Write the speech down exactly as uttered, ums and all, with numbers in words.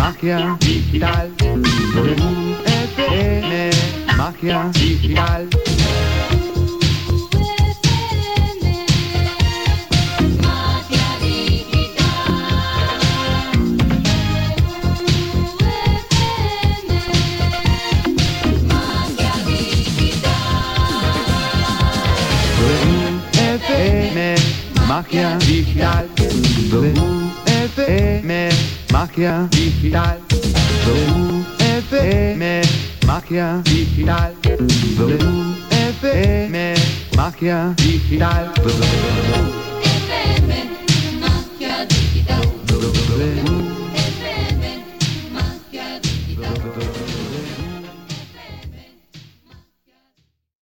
magia digital. W F M, magia digital. Magia digital, W F M, magia digital, W F M, magia digital, W F M, magia digital, W F M, magia digital, W